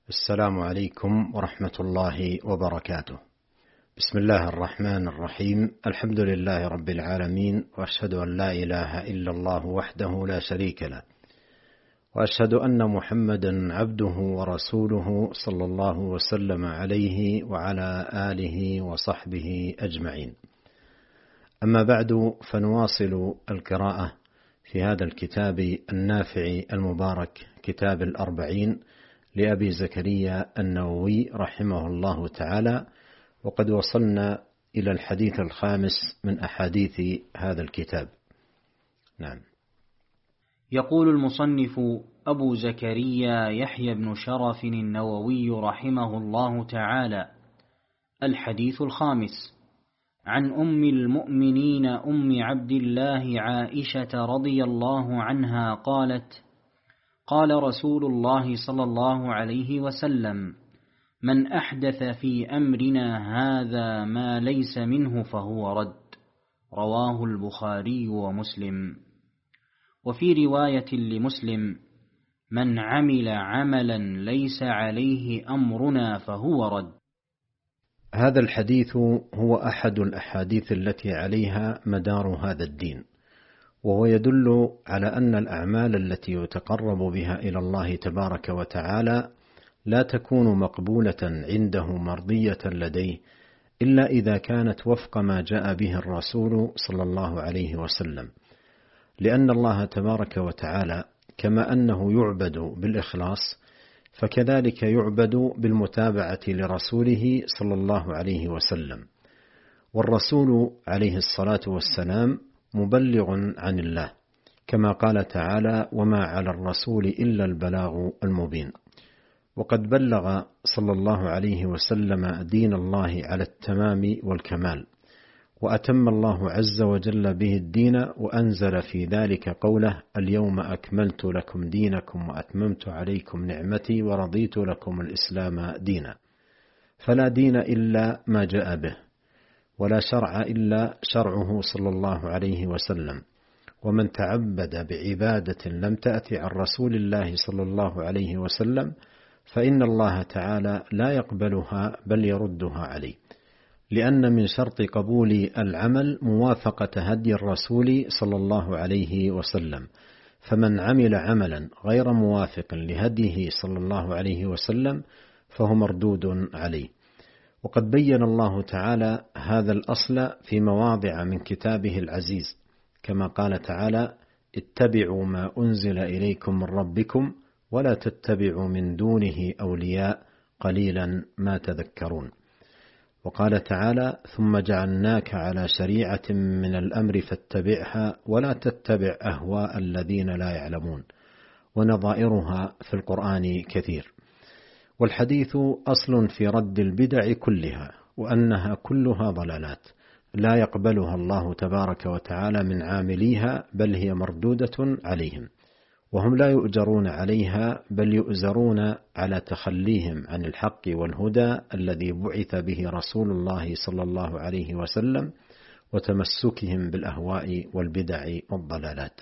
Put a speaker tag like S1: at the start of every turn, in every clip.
S1: السلام عليكم ورحمة الله وبركاته. بسم الله الرحمن الرحيم. الحمد لله رب العالمين، وأشهد أن لا إله إلا الله وحده لا شريك له، وأشهد أن محمدا عبده ورسوله صلى الله وسلم عليه وعلى آله وصحبه أجمعين. أما بعد، فنواصل القراءة في هذا الكتاب النافع المبارك، كتاب الأربعين لأبي زكريا النووي رحمه الله تعالى، وقد وصلنا إلى الحديث الخامس من أحاديث هذا الكتاب. نعم.
S2: يقول المصنف أبو زكريا يحيى بن شرف النووي رحمه الله تعالى: الحديث الخامس، عن أم المؤمنين أم عبد الله عائشة رضي الله عنها قالت: قال رسول الله صلى الله عليه وسلم: من أحدث في أمرنا هذا ما ليس منه فهو رد. رواه البخاري ومسلم. وفي رواية لمسلم: من عمل عملا ليس عليه أمرنا فهو رد.
S1: هذا الحديث هو أحد الأحاديث التي عليها مدار هذا الدين، وهو يدل على أن الأعمال التي يتقرب بها إلى الله تبارك وتعالى لا تكون مقبولة عنده مرضية لديه إلا إذا كانت وفق ما جاء به الرسول صلى الله عليه وسلم، لأن الله تبارك وتعالى كما أنه يعبد بالإخلاص، فكذلك يعبد بالمتابعة لرسوله صلى الله عليه وسلم. والرسول عليه الصلاة والسلام مبلغ عن الله، كما قال تعالى: وما على الرسول إلا البلاغ المبين. وقد بلغ صلى الله عليه وسلم دين الله على التمام والكمال، وأتم الله عز وجل به الدين، وأنزل في ذلك قوله: اليوم أكملت لكم دينكم وأتممت عليكم نعمتي ورضيت لكم الإسلام دينا. فلا دين إلا ما جاء به، ولا شرع إلا شرعه صلى الله عليه وسلم. ومن تعبد بعبادة لم تأتي عن رسول الله صلى الله عليه وسلم فإن الله تعالى لا يقبلها بل يردها عليه، لأن من شرط قبول العمل موافقة هدي الرسول صلى الله عليه وسلم، فمن عمل عملا غير موافق لهديه صلى الله عليه وسلم فهو مردود عليه. وقد بين الله تعالى هذا الأصل في مواضع من كتابه العزيز، كما قال تعالى: اتبعوا ما أنزل إليكم من ربكم ولا تتبعوا من دونه أولياء قليلا ما تذكرون. وقال تعالى: ثم جعلناك على شريعة من الأمر فاتبعها ولا تتبع أهواء الذين لا يعلمون. ونظائرها في القرآن كثير. والحديث أصل في رد البدع كلها، وأنها كلها ضلالات لا يقبلها الله تبارك وتعالى من عامليها، بل هي مردودة عليهم، وهم لا يؤجرون عليها بل يؤزرون على تخليهم عن الحق والهدى الذي بعث به رسول الله صلى الله عليه وسلم، وتمسكهم بالأهواء والبدع والضلالات.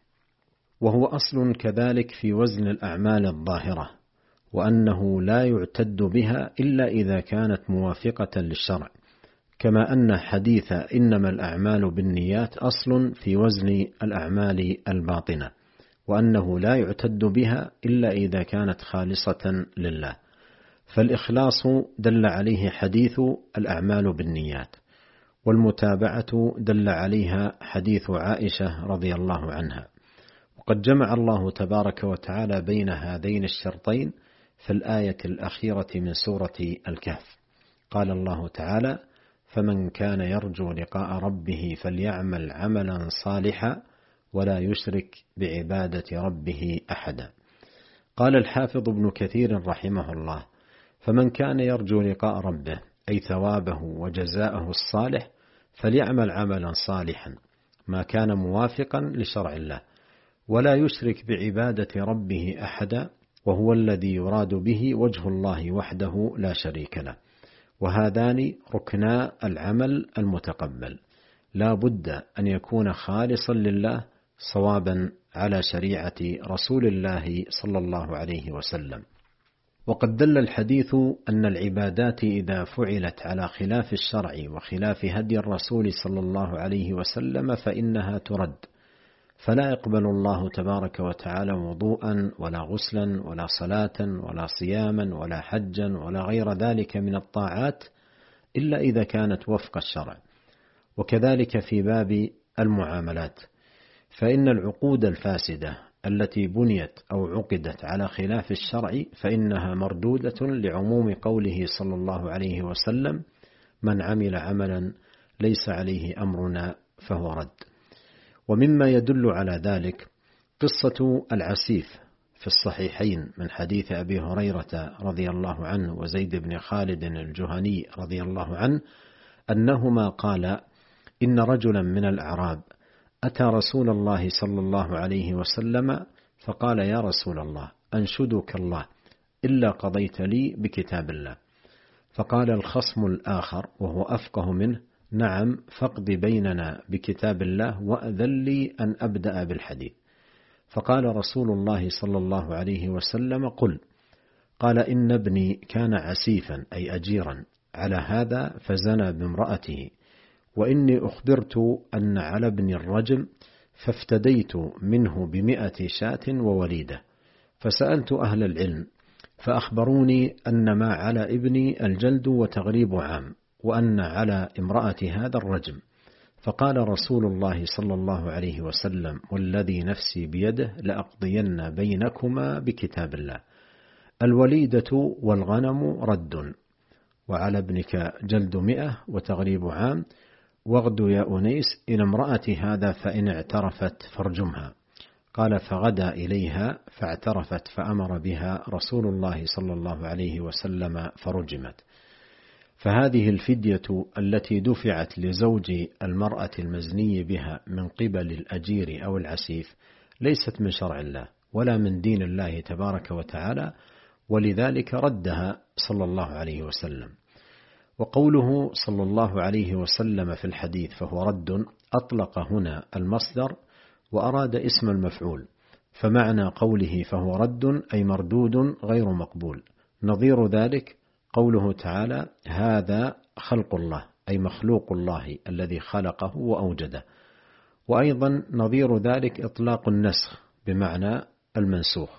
S1: وهو أصل كذلك في وزن الأعمال الظاهرة، وأنه لا يعتد بها إلا إذا كانت موافقة للشرع، كما أن حديث إنما الأعمال بالنيات أصل في وزن الأعمال الباطنة، وأنه لا يعتد بها إلا إذا كانت خالصة لله. فالإخلاص دل عليه حديث الأعمال بالنيات، والمتابعة دل عليها حديث عائشة رضي الله عنها. وقد جمع الله تبارك وتعالى بين هذين الشرطين في الآية الأخيرة من سورة الكهف. قال الله تعالى: فمن كان يرجو لقاء ربه فليعمل عملا صالحا ولا يشرك بعبادة ربه أحدا. قال الحافظ ابن كثير رحمه الله: فمن كان يرجو لقاء ربه أي ثوابه وجزاءه الصالح فليعمل عملا صالحا ما كان موافقا لشرع الله، ولا يشرك بعبادة ربه أحدا، وهو الذي يراد به وجه الله وحده لا شريك له. وهذان ركنا العمل المتقبل، لا بد أن يكون خالصا لله صوابا على شريعة رسول الله صلى الله عليه وسلم. وقد دل الحديث أن العبادات إذا فعلت على خلاف الشرع وخلاف هدي الرسول صلى الله عليه وسلم فإنها ترد، فلا يقبل الله تبارك وتعالى وضوءا ولا غسلا ولا صلاة ولا صياما ولا حجا ولا غير ذلك من الطاعات إلا إذا كانت وفق الشرع. وكذلك في باب المعاملات، فإن العقود الفاسدة التي بنيت أو عقدت على خلاف الشرع فإنها مردودة لعموم قوله صلى الله عليه وسلم: من عمل عملا ليس عليه أمرنا فهو رد. ومما يدل على ذلك قصة العسيف في الصحيحين من حديث أبي هريرة رضي الله عنه وزيد بن خالد الجهني رضي الله عنه أنهما قال: إن رجلا من الأعراب أتى رسول الله صلى الله عليه وسلم فقال: يا رسول الله، أنشدك الله إلا قضيت لي بكتاب الله. فقال الخصم الآخر وهو أفقه منه: نعم، فاقض بيننا بكتاب الله وأذن لي أن أبدأ بالحديث. فقال رسول الله صلى الله عليه وسلم: قل. قال: إن ابني كان عسيفا أي أجيرا على هذا فزنى بامرأته، وإني أخبرت أن على ابني الرجم فافتديت منه ب100 شاة ووليدة، فسألت أهل العلم فأخبروني أن ما على ابني الجلد وتغريب عام، وأن على امرأة هذا الرجم. فقال رسول الله صلى الله عليه وسلم: والذي نفسي بيده لأقضين بينكما بكتاب الله، الوليدة والغنم رد، وعلى ابنك جلد 100 وتغريب عام، واغد يا أنيس إلى امرأة هذا فإن اعترفت فارجمها. قال: فغدا إليها فاعترفت فأمر بها رسول الله صلى الله عليه وسلم فرجمت. فهذه الفدية التي دفعت لزوج المرأة المزني بها من قبل الأجير أو العسيف ليست من شرع الله ولا من دين الله تبارك وتعالى، ولذلك ردها صلى الله عليه وسلم. وقوله صلى الله عليه وسلم في الحديث فهو رد أطلق هنا المصدر وأراد اسم المفعول، فمعنى قوله فهو رد أي مردود غير مقبول. نظير ذلك قوله تعالى: هذا خلق الله أي مخلوق الله الذي خلقه وأوجده. وأيضا نظير ذلك إطلاق النسخ بمعنى المنسوخ.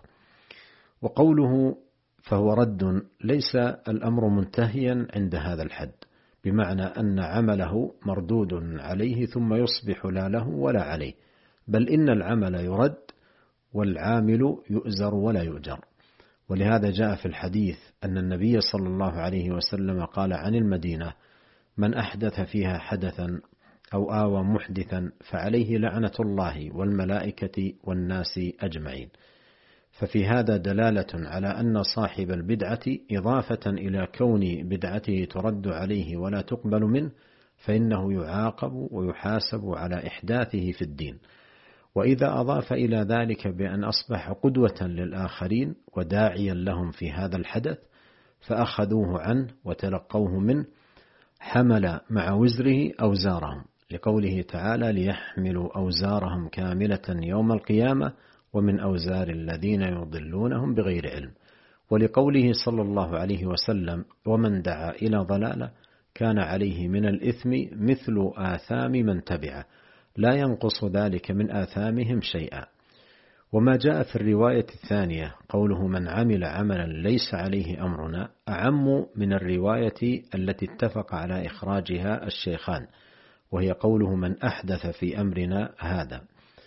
S1: وقوله فهو رد ليس الأمر منتهيا عند هذا الحد، بمعنى أن عمله مردود عليه ثم يصبح لا له ولا عليه، بل إن العمل يرد والعامل يؤزر ولا يؤجر. ولهذا جاء في الحديث أن النبي صلى الله عليه وسلم قال عن المدينة: من أحدث فيها حدثا أو آوى محدثا فعليه لعنة الله والملائكة والناس أجمعين. ففي هذا دلالة على أن صاحب البدعة إضافة إلى كون بدعته ترد عليه ولا تقبل منه فإنه يعاقب ويحاسب على إحداثه في الدين. وإذا أضاف إلى ذلك بأن أصبح قدوة للآخرين وداعيا لهم في هذا الحدث فأخذوه عنه وتلقوه منه، حمل مع وزره أوزارهم، لقوله تعالى: ليحملوا أوزارهم كاملة يوم القيامة ومن أوزار الذين يضلونهم بغير علم. ولقوله صلى الله عليه وسلم: ومن دعا إلى ضلالة كان عليه من الإثم مثل آثام من تبعه لا ينقص ذلك من آثامهم شيئا. وما جاء في الرواية الثانية قوله: من عمل عملا ليس عليه أمرنا أعم من الرواية التي اتفق على إخراجها الشيخان، وهي قوله: من أحدث في أمرنا هذا،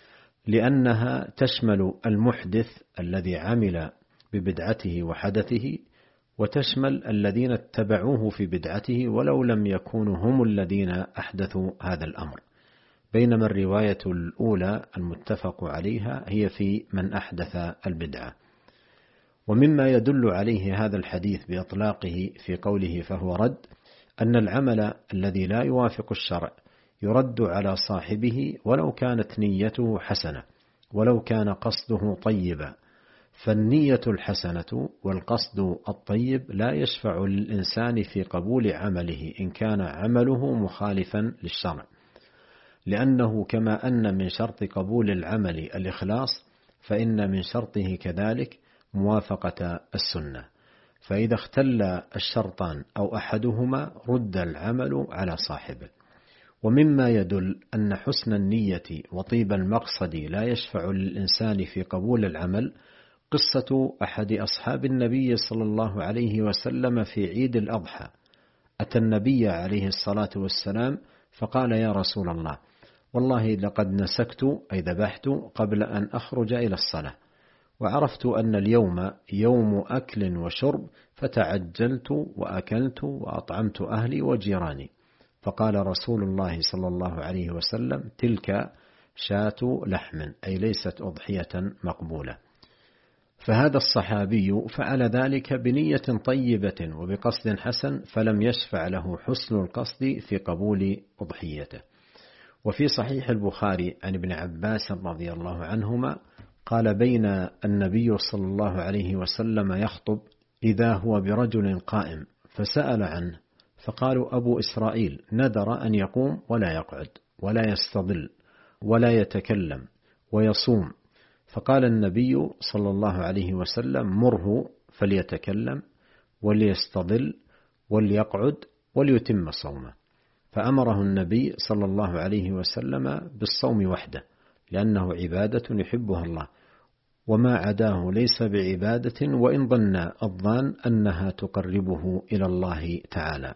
S1: لأنها تشمل المحدث الذي عمل ببدعته وحدثه، وتشمل الذين اتبعوه في بدعته ولو لم يكونوا هم الذين أحدثوا هذا الأمر، بينما الرواية الأولى المتفق عليها هي في من أحدث البدعة. ومما يدل عليه هذا الحديث بإطلاقه في قوله فهو رد أن العمل الذي لا يوافق الشرع يرد على صاحبه ولو كانت نيته حسنة، ولو كان قصده طيبا، فالنية الحسنة والقصد الطيب لا يشفع للإنسان في قبول عمله إن كان عمله مخالفا للشرع، لأنه كما أن من شرط قبول العمل الإخلاص فإن من شرطه كذلك موافقة السنة. فإذا اختل الشرطان أو أحدهما رد العمل على صاحبه. ومما يدل أن حسن النية وطيب المقصد لا يشفع للإنسان في قبول العمل قصة أحد أصحاب النبي صلى الله عليه وسلم في عيد الأضحى. أتى النبي عليه الصلاة والسلام فقال: يا رسول الله، والله لقد نسكت أي ذبحت قبل أن أخرج إلى الصلاة، وعرفت أن اليوم يوم أكل وشرب، فتعجلت وأكلت وأطعمت أهلي وجيراني. فقال رسول الله صلى الله عليه وسلم: تلك شاة لحم، أي ليست أضحية مقبولة. فهذا الصحابي فعل ذلك بنية طيبة وبقصد حسن، فلم يشفع له حسن القصد في قبول أضحيته. وفي صحيح البخاري عن ابن عباس رضي الله عنهما قال: بين النبي صلى الله عليه وسلم يخطب إذا هو برجل قائم، فسأل عنه، فقالوا: أبو إسرائيل نذر أن يقوم ولا يقعد ولا يستظل ولا يتكلم ويصوم. فقال النبي صلى الله عليه وسلم: مره فليتكلم وليستظل وليقعد وليتم صومه. فأمره النبي صلى الله عليه وسلم بالصوم وحده، لأنه عبادة يحبها الله، وما عداه ليس بعبادة، وإن ظن الظان أنها تقربه إلى الله تعالى.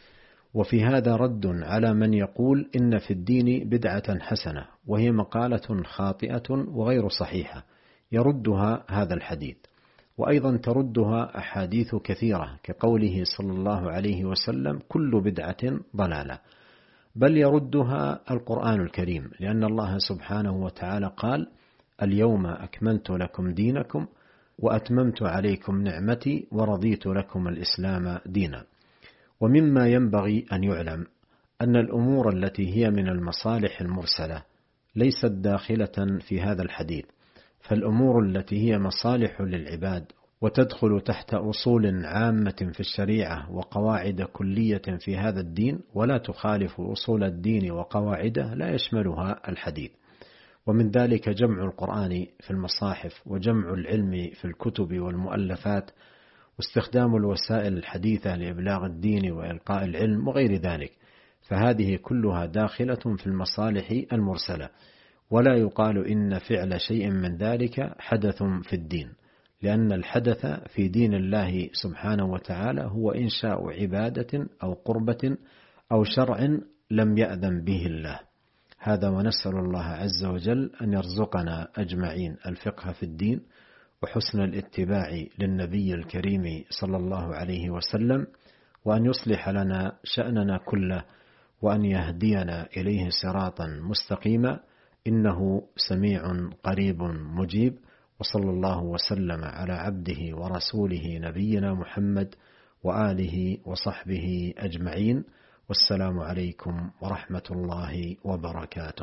S1: وفي هذا رد على من يقول إن في الدين بدعة حسنة، وهي مقالة خاطئة وغير صحيحة يردها هذا الحديث. وأيضا تردها أحاديث كثيرة كقوله صلى الله عليه وسلم: كل بدعة ضلالة. بل يردها القرآن الكريم، لأن الله سبحانه وتعالى قال: اليوم أكملت لكم دينكم وأتممت عليكم نعمتي ورضيت لكم الإسلام دينا. ومما ينبغي أن يعلم أن الأمور التي هي من المصالح المرسلة ليست داخلة في هذا الحديث، فالأمور التي هي مصالح للعباد وتدخل تحت أصول عامة في الشريعة وقواعد كلية في هذا الدين ولا تخالف أصول الدين وقواعده لا يشملها الحديث. ومن ذلك جمع القرآن في المصاحف، وجمع العلم في الكتب والمؤلفات، واستخدام الوسائل الحديثة لإبلاغ الدين وإلقاء العلم وغير ذلك، فهذه كلها داخلة في المصالح المرسلة. ولا يقال إن فعل شيء من ذلك حدث في الدين، لأن الحدث في دين الله سبحانه وتعالى هو إنشاء عبادة أو قربة أو شرع لم يأذن به الله. هذا، ونسأل الله عز وجل أن يرزقنا أجمعين الفقه في الدين وحسن الاتباع للنبي الكريم صلى الله عليه وسلم، وأن يصلح لنا شأننا كله، وأن يهدينا إليه صراطا مستقيما، إنه سميع قريب مجيب. وصلى الله وسلم على عبده ورسوله نبينا محمد وآله وصحبه أجمعين، والسلام عليكم ورحمة الله وبركاته.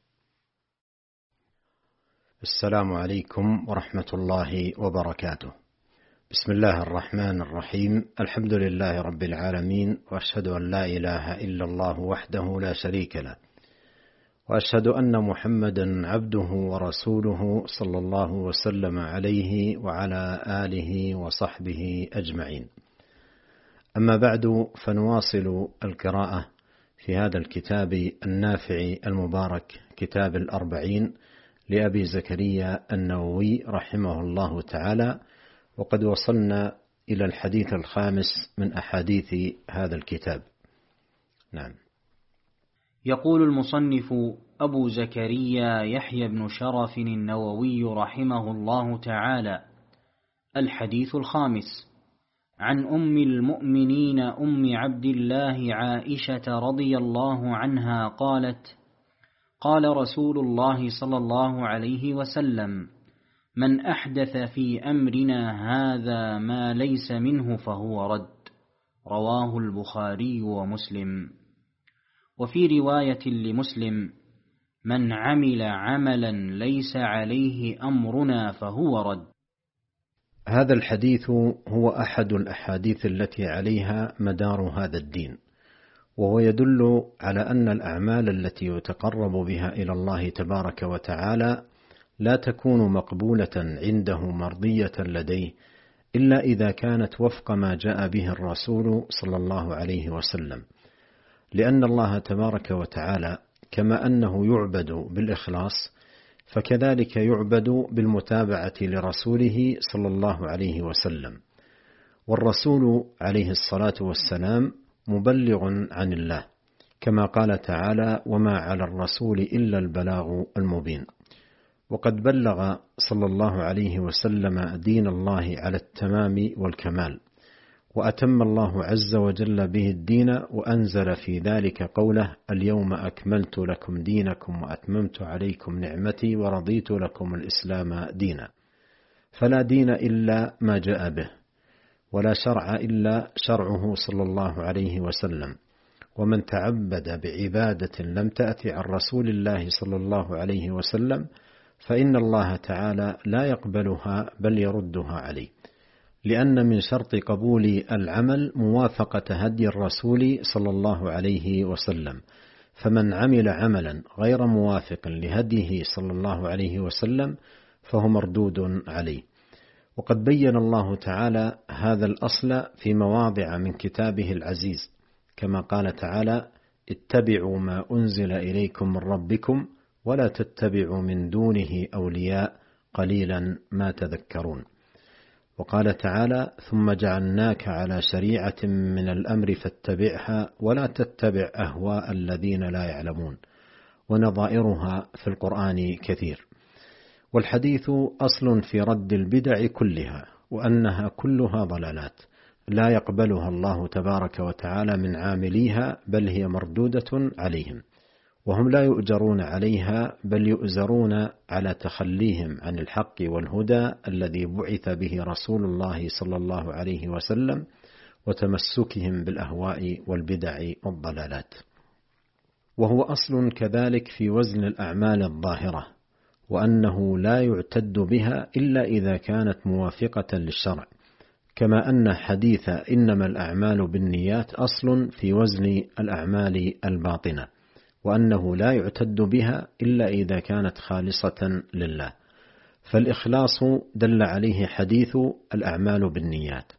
S1: السلام عليكم ورحمة الله وبركاته. بسم الله الرحمن الرحيم. الحمد لله رب العالمين، وأشهد أن لا إله إلا الله وحده لا شريك له، وأشهد أن محمدا عبده ورسوله صلى الله وسلم عليه وعلى آله وصحبه أجمعين. أما بعد، فنواصل القراءة في هذا الكتاب النافع المبارك، كتاب الأربعين لأبي زكريا النووي رحمه الله تعالى، وقد وصلنا إلى الحديث الخامس من أحاديث هذا الكتاب. نعم.
S2: يقول المصنف أبو زكريا يحيى بن شرف النووي رحمه الله تعالى: الحديث الخامس، عن أم المؤمنين أم عبد الله عائشة رضي الله عنها قالت: قال رسول الله صلى الله عليه وسلم: من أحدث في أمرنا هذا ما ليس منه فهو رد. رواه البخاري ومسلم. وفي رواية لمسلم: من عمل عملا ليس عليه أمرنا فهو رد.
S1: هذا الحديث هو أحد الأحاديث التي عليها مدار هذا الدين، وهو يدل على أن الأعمال التي يتقرب بها إلى الله تبارك وتعالى لا تكون مقبولة عنده مرضية لديه إلا إذا كانت وفق ما جاء به الرسول صلى الله عليه وسلم، لأن الله تبارك وتعالى كما أنه يعبد بالإخلاص فكذلك يعبد بالمتابعة لرسوله صلى الله عليه وسلم، والرسول عليه الصلاة والسلام مبلغ عن الله، كما قال تعالى: وما على الرسول إلا البلاغ المبين. وقد بلغ صلى الله عليه وسلم دين الله على التمام والكمال، وأتم الله عز وجل به الدين، وأنزل في ذلك قوله: اليوم أكملت لكم دينكم وأتممت عليكم نعمتي ورضيت لكم الإسلام دينا. فلا دين إلا ما جاء به، ولا شرع إلا شرعه صلى الله عليه وسلم، ومن تعبد بعبادة لم تأتي عن رسول الله صلى الله عليه وسلم فإن الله تعالى لا يقبلها بل يردها عليه، لأن من شرط قبول العمل موافقة هدي الرسول صلى الله عليه وسلم، فمن عمل عملا غير موافق لهديه صلى الله عليه وسلم فهو مردود عليه. وقد بين الله تعالى هذا الأصل في مواضع من كتابه العزيز، كما قال تعالى: اتبعوا ما أنزل إليكم من ربكم ولا تتبعوا من دونه أولياء قليلا ما تذكرون. وقال تعالى: ثم جعلناك على شريعة من الأمر فاتبعها ولا تتبع أهواء الذين لا يعلمون. ونظائرها في القرآن كثير. والحديث أصل في رد البدع كلها، وأنها كلها ضلالات لا يقبلها الله تبارك وتعالى من عامليها، بل هي مردودة عليهم، وهم لا يؤجرون عليها بل يؤزرون على تخليهم عن الحق والهدى الذي بعث به رسول الله صلى الله عليه وسلم، وتمسكهم بالأهواء والبدع والضلالات. وهو أصل كذلك في وزن الأعمال الظاهرة، وأنه لا يعتد بها إلا إذا كانت موافقة للشرع، كما أن حديث إنما الأعمال بالنيات أصل في وزن الأعمال الباطنة، وأنه لا يعتد بها إلا إذا كانت خالصة لله. فالإخلاص دل عليه حديث الأعمال بالنيات،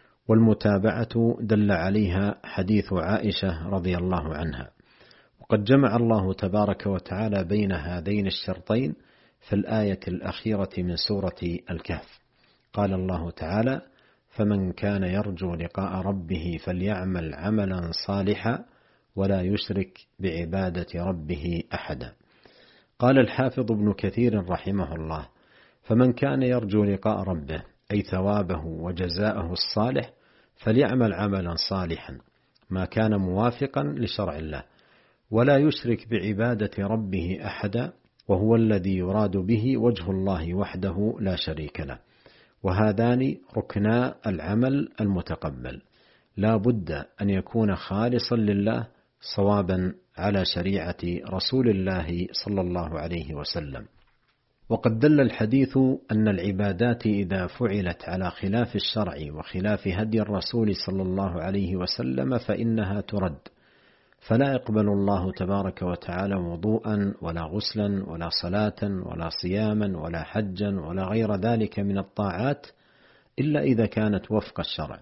S1: والمتابعة دل عليها حديث عائشة رضي الله عنها. وقد جمع الله تبارك وتعالى بين هذين الشرطين في الآية الأخيرة من سورة الكهف. قال الله تعالى: فمن كان يرجو لقاء ربه فليعمل عملا صالحا ولا يشرك بعبادة ربه أحدا. قال الحافظ ابن كثير رحمه الله: فمن كان يرجو لقاء ربه أي ثوابه وجزاءه الصالح فليعمل عملا صالحا ما كان موافقا لشرع الله، ولا يشرك بعبادة ربه أحدا، وهو الذي يراد به وجه الله وحده لا شريك له. وهذان ركنا العمل المتقبل، لا بد أن يكون خالصا لله صوابا على شريعة رسول الله صلى الله عليه وسلم. وقد دل الحديث أن العبادات إذا فعلت على خلاف الشرع وخلاف هدي الرسول صلى الله عليه وسلم فإنها ترد، فلا يقبل الله تبارك وتعالى وضوءا ولا غسلا ولا صلاة ولا صياما ولا حجا ولا غير ذلك من الطاعات إلا إذا كانت وفق الشرع.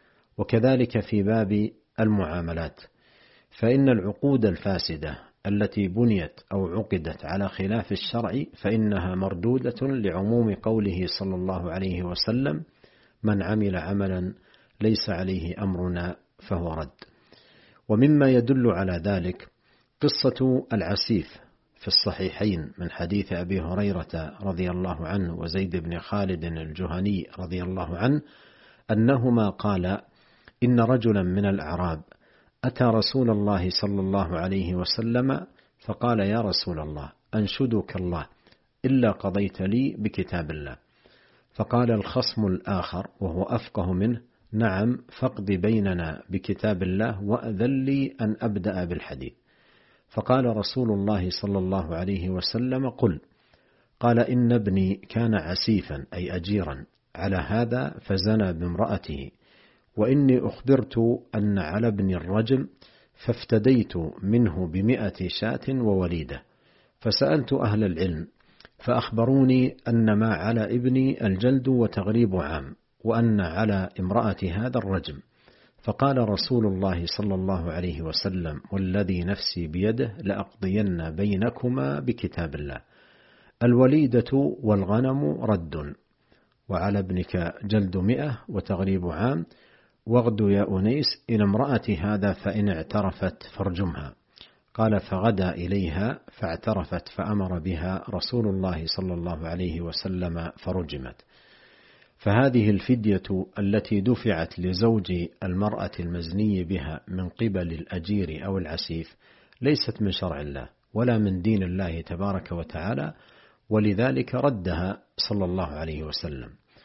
S1: وكذلك في باب المعاملات، فإن العقود الفاسدة التي بنيت أو عقدت على خلاف الشرع فإنها مردودة لعموم قوله صلى الله عليه وسلم: من عمل عملا ليس عليه أمرنا فهو رد. ومما يدل على ذلك قصة العسيف في الصحيحين من حديث أبي هريرة رضي الله عنه وزيد بن خالد الجهني رضي الله عنه أنهما قال: إن رجلا من الأعراب أتى رسول الله صلى الله عليه وسلم فقال: يا رسول الله، أنشدك الله إلا قضيت لي بكتاب الله. فقال الخصم الآخر وهو أفقه منه: نعم، فاقض بيننا بكتاب الله وأذن لي أن أبدأ بالحديث. فقال رسول الله صلى الله عليه وسلم: قل. قال: إن ابني كان عسيفا أي أجيرا على هذا فزنى بامرأته، وإني أخبرت أن على ابن الرجم فافتديت منه ب100 شاة ووليدة، فسألت أهل العلم فأخبروني أن ما على ابني الجلد وتغريب عام، وأن على امرأة هذا الرجم. فقال رسول الله صلى الله عليه وسلم: والذي نفسي بيده لأقضين بينكما بكتاب الله، الوليدة والغنم رد، وعلى ابنك جلد 100 وتغريب عام، واغد يا أنيس إلى امرأة هذا فإن اعترفت فارجمها. قال: فغدا إليها فاعترفت، فأمر بها رسول الله صلى الله عليه وسلم فرجمت. فهذه الفدية التي دفعت لزوج المرأة المزني بها من قبل الأجير أو العسيف ليست من شرع الله ولا من دين الله تبارك وتعالى، ولذلك ردها صلى الله عليه وسلم.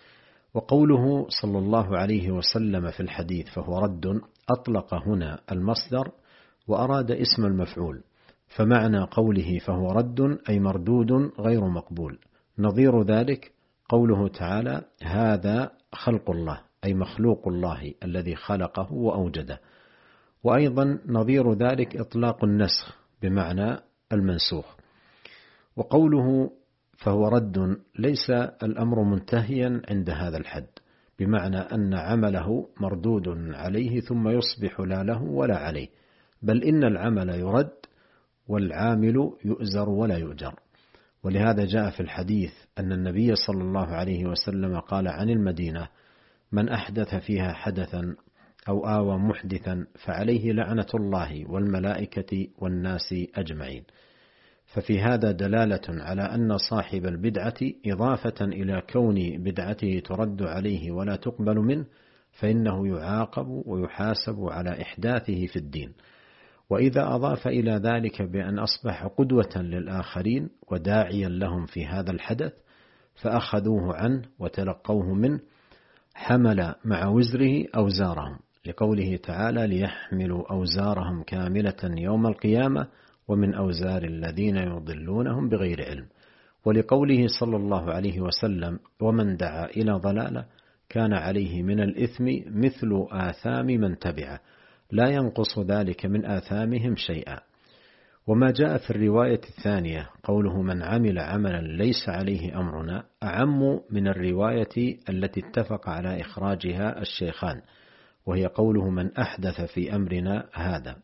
S1: وقوله صلى الله عليه وسلم في الحديث فهو رد، أطلق هنا المصدر وأراد اسم المفعول، فمعنى قوله فهو رد أي مردود غير مقبول. نظير ذلك قوله تعالى: هذا خلق الله، أي مخلوق الله الذي خلقه وأوجده. وأيضا نظير ذلك إطلاق النسخ بمعنى المنسوخ. وقوله فهو رد ليس الأمر منتهيا عند هذا الحد، بمعنى أن عمله مردود عليه ثم يصبح لا له ولا عليه، بل إن العمل يرد والعامل يؤزر ولا يؤجر. ولهذا جاء في الحديث أن النبي صلى الله عليه وسلم قال عن المدينة: من أحدث فيها حدثا أو آوى محدثا فعليه لعنة الله والملائكة والناس أجمعين. ففي هذا دلالة على أن صاحب البدعة إضافة إلى كون بدعته ترد عليه ولا تقبل منه، فإنه يعاقب ويحاسب على إحداثه في الدين. وإذا أضاف إلى ذلك بأن أصبح قدوة للآخرين وداعيا لهم في هذا الحدث فأخذوه عنه وتلقوه منه، حمل مع وزره أوزارهم، لقوله تعالى: ليحملوا أوزارهم كاملة يوم القيامة ومن أوزار الذين يضلونهم بغير علم. ولقوله صلى الله عليه وسلم: ومن دعا إلى ضلالة كان عليه من الإثم مثل آثام من تبعه، لا ينقص ذلك من آثامهم شيئا. وما جاء في الرواية الثانية قوله: من عمل عملا ليس عليه أمرنا، أعم من الرواية التي اتفق على إخراجها الشيخان، وهي قوله: من أحدث في أمرنا هذا،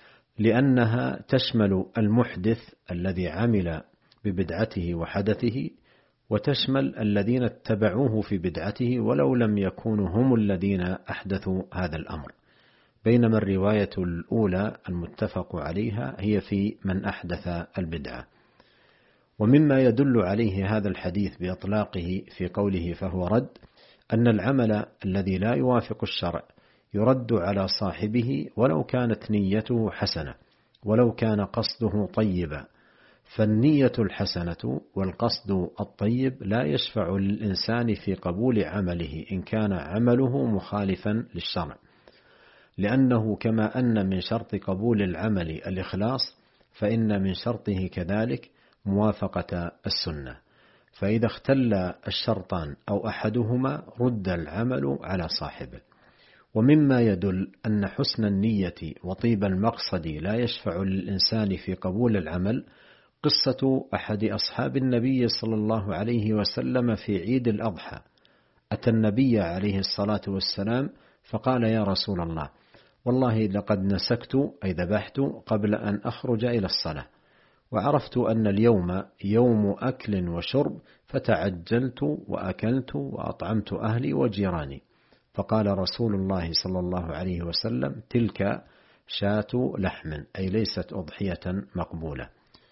S1: لأنها تشمل المحدث الذي عمل ببدعته وحدثه، وتشمل الذين اتبعوه في بدعته ولو لم يكونوا هم الذين أحدثوا هذا الأمر. بينما الرواية الأولى المتفق عليها هي في من أحدث البدعة. ومما يدل عليه هذا الحديث بإطلاقه في قوله فهو رد أن العمل الذي لا يوافق الشرع يرد على صاحبه ولو كانت نيته حسنة، ولو كان قصده طيبا. فالنية الحسنة والقصد الطيب لا يشفع للإنسان في قبول عمله إن كان عمله مخالفا للشرع، لأنه كما أن من شرط قبول العمل الإخلاص، فإن من شرطه كذلك موافقة السنة. فإذا اختل الشرطان أو أحدهما رد العمل على صاحبه. ومما يدل أن حسن النية وطيب المقصد لا يشفع للإنسان في قبول العمل قصة أحد أصحاب النبي صلى الله عليه وسلم في عيد الأضحى. أتى النبي عليه الصلاة والسلام فقال: يا رسول الله، والله لقد نسكت أي ذبحت قبل أن أخرج إلى الصلاة، وعرفت أن اليوم يوم أكل وشرب، فتعجلت وأكلت وأطعمت أهلي وجيراني. فقال رسول الله صلى الله عليه وسلم: تلك شاة لحم، أي ليست أضحية مقبولة.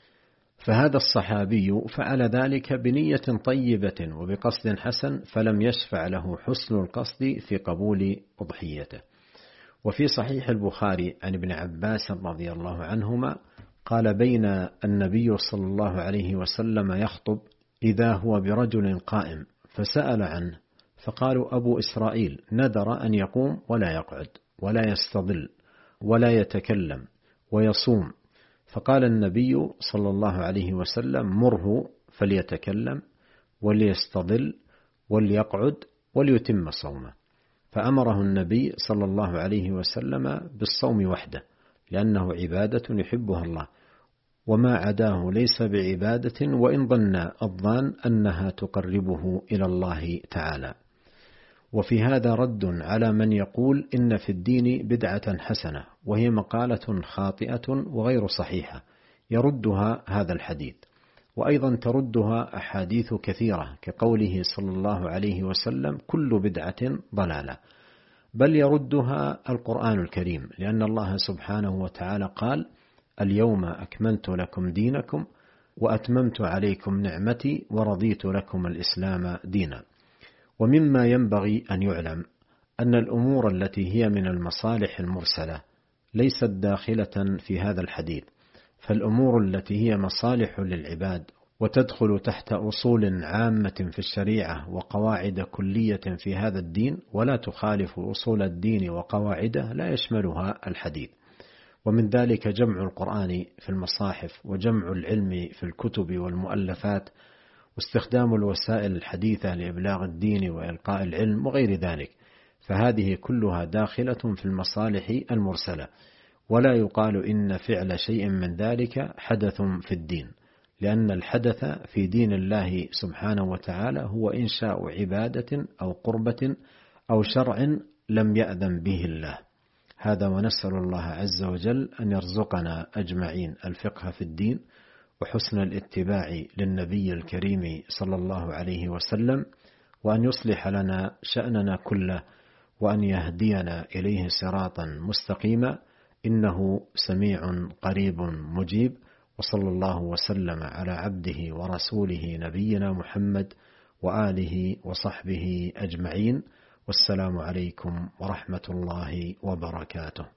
S1: فهذا الصحابي فعل ذلك بنية طيبة وبقصد حسن، فلم يشفع له حسن القصد في قبول أضحيته. وفي صحيح البخاري عن ابن عباس رضي الله عنهما قال: بين النبي صلى الله عليه وسلم يخطب إذا هو برجل قائم، فسأل عنه، فقالوا: أبو إسرائيل نذر أن يقوم ولا يقعد ولا يستظل ولا يتكلم ويصوم. فقال النبي صلى الله عليه وسلم: مره فليتكلم وليستظل وليقعد وليتم صومه. فأمره النبي صلى الله عليه وسلم بالصوم وحده، لأنه عبادة يحبها الله، وما عداه ليس بعبادة، وإن ظن الظان أنها تقربه إلى الله تعالى. وفي هذا رد على من يقول إن في الدين بدعة حسنة، وهي مقالة خاطئة وغير صحيحة يردها هذا الحديث. وأيضا تردها أحاديث كثيرة كقوله صلى الله عليه وسلم: كل بدعة ضلالة. بل يردها القرآن الكريم، لأن الله سبحانه وتعالى قال: اليوم أكملت لكم دينكم وأتممت عليكم نعمتي ورضيت لكم الإسلام دينا. ومما ينبغي أن يعلم أن الأمور التي هي من المصالح المرسلة ليست داخلة في هذا الحديث، فالأمور التي هي مصالح للعباد وتدخل تحت أصول عامة في الشريعة وقواعد كلية في هذا الدين ولا تخالف أصول الدين وقواعده لا يشملها الحديث. ومن ذلك جمع القرآن في المصاحف، وجمع العلم في الكتب والمؤلفات، واستخدام الوسائل الحديثة لإبلاغ الدين وإلقاء العلم وغير ذلك، فهذه كلها داخلة في المصالح المرسلة. ولا يقال إن فعل شيء من ذلك حدث في الدين، لأن الحدث في دين الله سبحانه وتعالى هو إنشاء عبادة أو قربة أو شرع لم يأذن به الله. هذا، ونسأل الله عز وجل أن يرزقنا أجمعين الفقه في الدين وحسن الاتباع للنبي الكريم صلى الله عليه وسلم، وأن يصلح لنا شأننا كله، وأن يهدينا إليه صراطا مستقيما، إنه سميع قريب مجيب. وصلى الله وسلم على عبده ورسوله نبينا محمد وآله وصحبه أجمعين، والسلام عليكم ورحمة الله وبركاته.